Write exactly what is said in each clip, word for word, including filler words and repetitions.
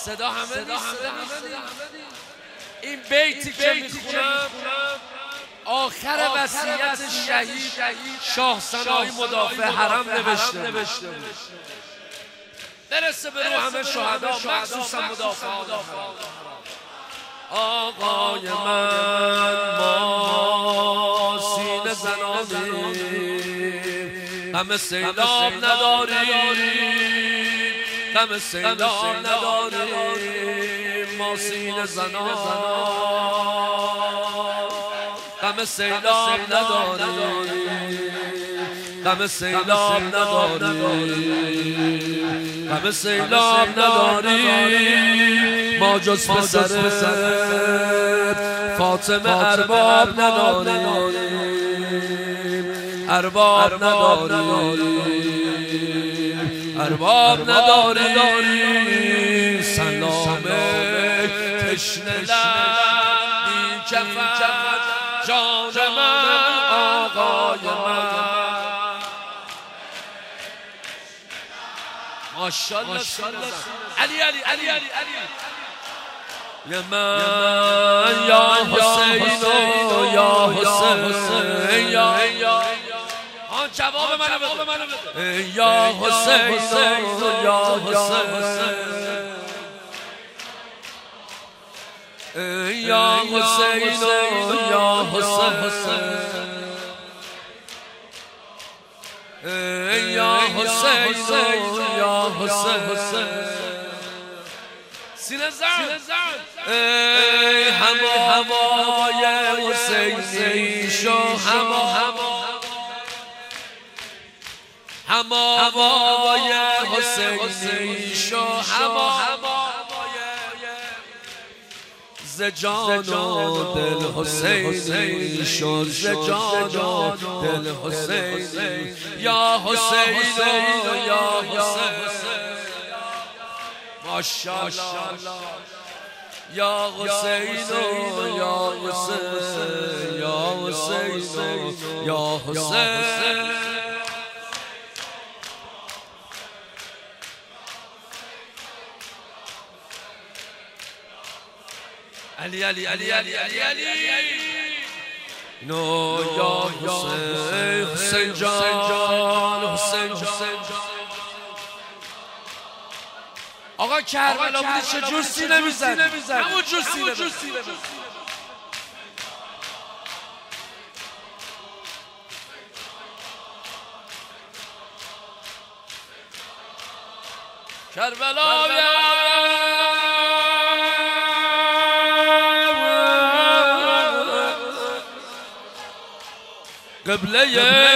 صدا همه نیست. این بیتی که میخونم آخر وصیت شهید شاه سنایی مدافع حرم نوشته بود. برسه به رو همه شهدا مخصوصا مدافع آقای من ما سینه زنانیم، غم سیلاب نداریم، غم سیلاب نداریم، ما سینه زنان غم سیلاب نداریم، غم سیلاب نداریم، غم سیلاب نداریم، ما جز پسر فاطمه ارباب نداریم، ارباب نداریم، ارباب نداریم، سلامه تشنه لب بی کفن جان من آقای من ماشاءالله علی علی علی علی یا من یا حسین یا حسین یا آن جواب منو بده یا حسین یا حسین یا حسین یا حسین یا حسین یا حسین سینه زن ای هوا هوای حسینی شو هوا هوا هوای حسینی شو هوا ز جان و دل حسینی شو ز جان و دل حسینی یا حسین یا حسین ماشاءالله یا حسین یا حسین یا حسین یا حسین علی علی علی علی علی علی نو یا حسین حسین جان حسین حسین آقا کربلا بودی چجور سینه میزن همون جور سینه بزن کربلا قبله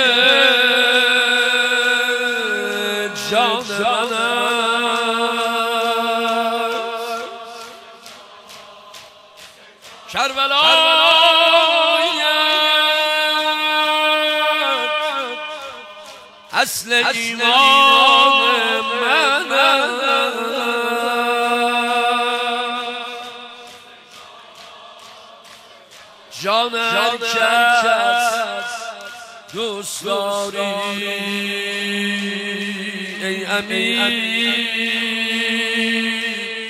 جان من کربلا اصل ایمان من جان هر کس دوست داری ای امین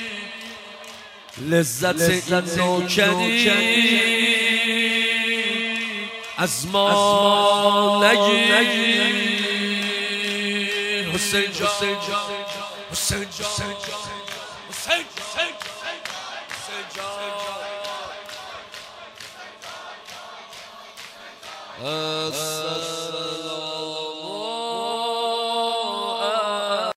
لذت این نوکری از ما نگیر حسین جان حسین جان حسین جان حسین جان